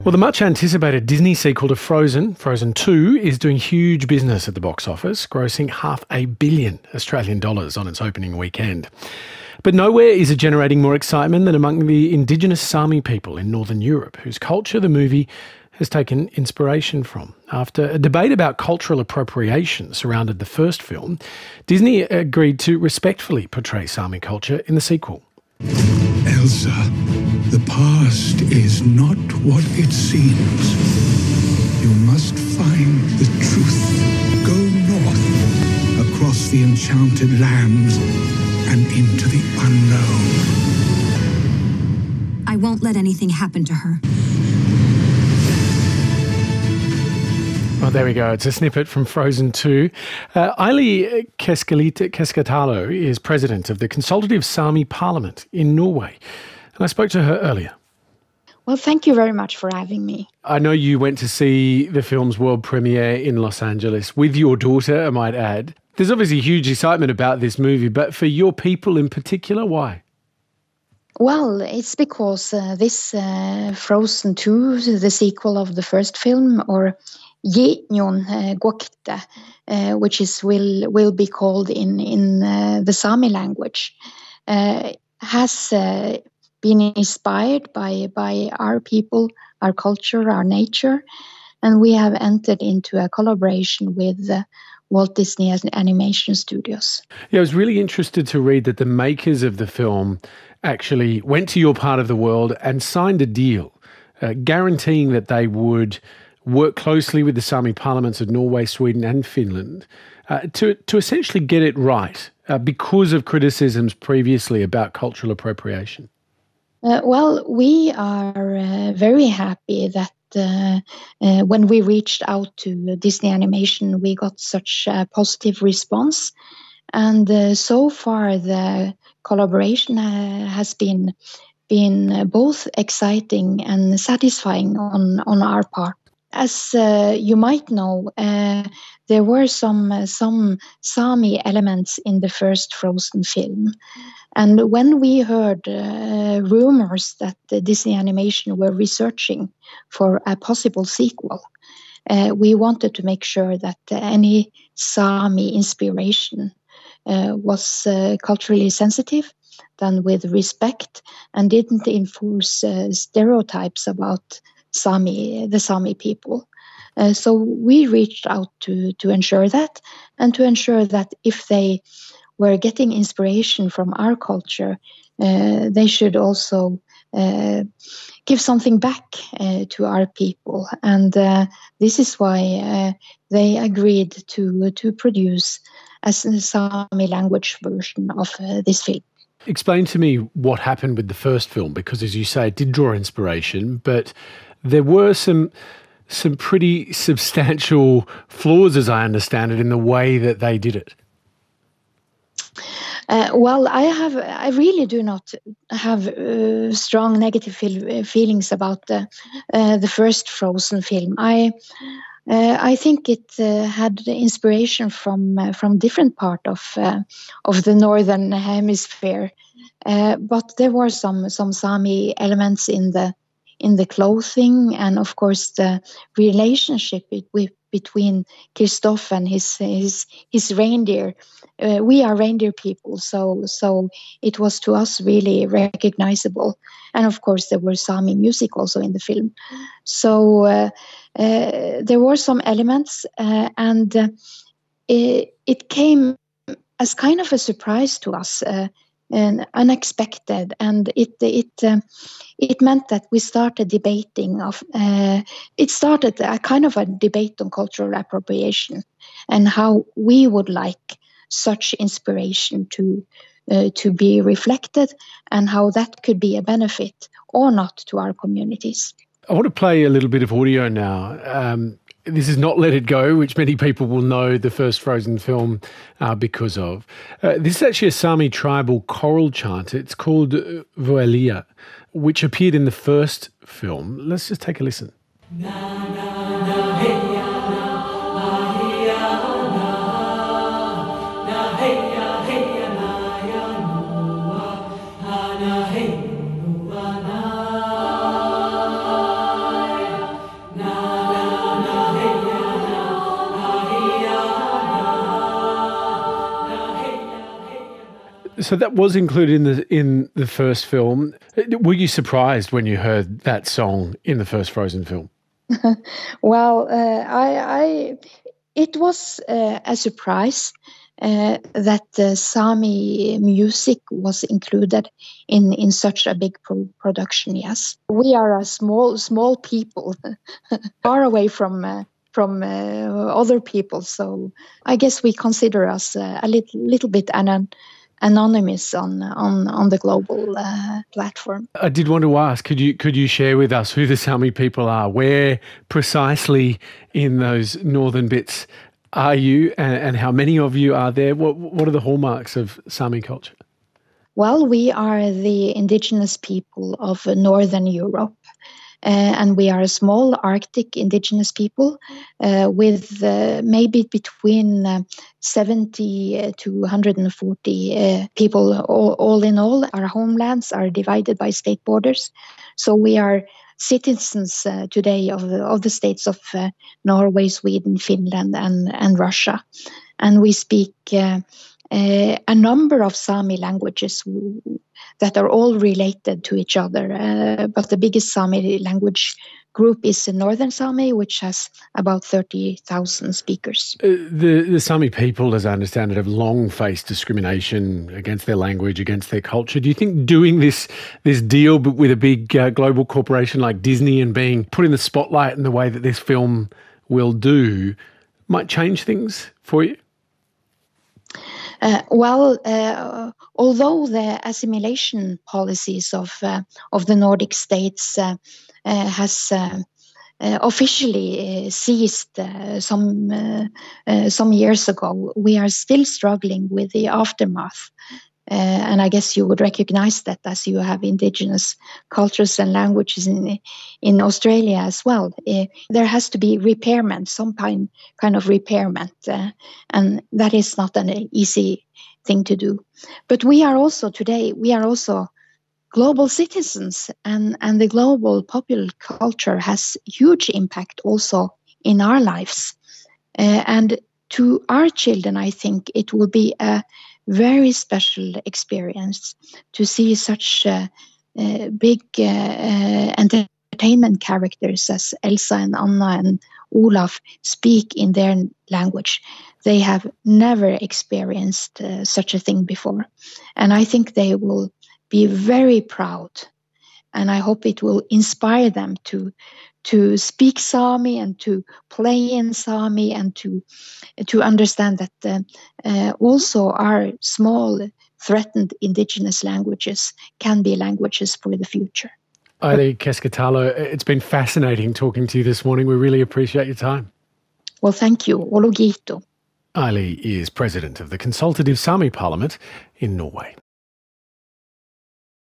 Well, the much-anticipated Disney sequel to Frozen, Frozen 2, is doing huge business at the box office, grossing $500 million Australian dollars on its opening weekend. But nowhere is it generating more excitement than among the indigenous Sami people in Northern Europe, whose culture the movie has taken inspiration from. After a debate about cultural appropriation surrounded the first film, Disney agreed to respectfully portray Sami culture in the sequel. Elsa, the past is not what it seems. You must find the truth. Go north, across the enchanted lands, and into the unknown. I won't let anything happen to her. Well, there we go. It's a snippet from Frozen 2. Aili Keskitalo is president of the Consultative Sami Parliament in Norway. And I spoke to her earlier. Well, thank you very much for having me. I know you went to see the film's world premiere in Los Angeles with your daughter, I might add. There's obviously huge excitement about this movie, but for your people in particular, why? Well, it's because this Frozen 2, the sequel of the first film, or Yeñon Guokte, which will be called in the Sami language, has been inspired by our people, our culture, our nature, and we have entered into a collaboration with Walt Disney Animation Studios. Yeah, I was really interested to read that the makers of the film actually went to your part of the world and signed a deal guaranteeing that they would work closely with the Sami parliaments of Norway, Sweden and Finland to essentially get it right because of criticisms previously about cultural appropriation. Well, we are very happy that when we reached out to Disney Animation, we got such a positive response. And so far, the collaboration has been both exciting and satisfying on our part. As you might know, there were some Sami elements in the first Frozen film. And when we heard rumors that Disney Animation were researching for a possible sequel, we wanted to make sure that any Sami inspiration was culturally sensitive, done with respect, and didn't enforce stereotypes about the Sami people. So we reached out to ensure that, and to ensure that if they were getting inspiration from our culture, they should also give something back to our people. And this is why they agreed to produce a Sami language version of this film. Explain to me what happened with the first film, because as you say, it did draw inspiration, but there were some pretty substantial flaws, as I understand it, in the way that they did it. Well, I really do not have strong negative feelings about the first Frozen film. I think it had inspiration from different part of the northern hemisphere, but there were some Sami elements in the clothing, and of course the relationship between Kristoff and his reindeer. We are reindeer people, so it was to us really recognizable. And of course there were Sami music also in the film. So there were some elements, and it came as kind of a surprise to us, and unexpected, and it meant that we started debating it started a kind of a debate on cultural appropriation and how we would like such inspiration to be reflected, and how that could be a benefit or not to our communities. I want to play a little bit of audio now. This is not Let It Go, which many people will know the first Frozen film because of. This is actually a Sami tribal choral chant. It's called Voelia, which appeared in the first film. Let's just take a listen. So that was included in the first film. Were you surprised when you heard that song in the first Frozen film? Well, it was a surprise that Sami music was included in such a big production. Yes, we are a small people, far away from other people. So I guess we consider us a little bit anonymous on the global platform. I did want to ask, could you share with us who the Sami people are? Where precisely in those northern bits are you, and how many of you are there? What are the hallmarks of Sami culture? Well, we are the indigenous people of Northern Europe. And we are a small Arctic indigenous people with maybe between 70 to 140 people all in all. Our homelands are divided by state borders. So we are citizens today of the states of Norway, Sweden, Finland, and Russia. And we speak a number of Sami languages that are all related to each other. But the biggest Sami language group is the Northern Sami, which has about 30,000 speakers. The Sami people, as I understand it, have long faced discrimination against their language, against their culture. Do you think doing this deal with a big global corporation like Disney and being put in the spotlight in the way that this film will do might change things for you? Although the assimilation policies of the Nordic states has officially ceased some years ago, we are still struggling with the aftermath. And I guess you would recognize that as you have indigenous cultures and languages in Australia as well. There has to be repairment, some kind of repairment, and that is not an easy thing to do. But we are also global citizens, and the global popular culture has huge impact also in our lives. And to our children, I think it will be a very special experience to see such big entertainment characters as Elsa and Anna and Olaf speak in their language. They have never experienced such a thing before. And I think they will be very proud. And I hope it will inspire them to speak Sami and to play in Sami and to understand that also our small threatened indigenous languages can be languages for the future. Aili Keskitalo, it's been fascinating talking to you this morning. We really appreciate your time. Well, thank you. Olo kiitos. Aili is president of the Consultative Sami Parliament in Norway.